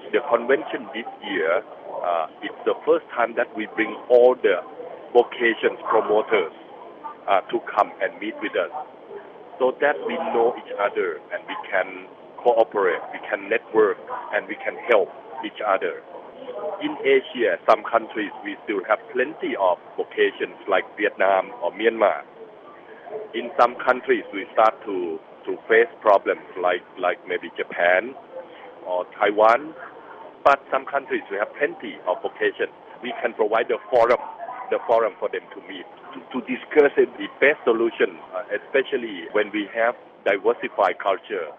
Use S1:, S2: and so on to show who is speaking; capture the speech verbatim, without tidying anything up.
S1: the convention this year, uh, it's the first time that we bring all the vocations promoters uh, to come and meet with us, so that we know each other and we can cooperate, we can network, and we can help each other. In Asia, some countries we still have plenty of vocations like Vietnam or Myanmar. In some countries we start to to face problems like like maybe Japan or Taiwan, but some countries we have plenty of vocations. We can provide the forum, the forum for them to meet to, to discuss the best solution, uh, especially when we have diversified culture.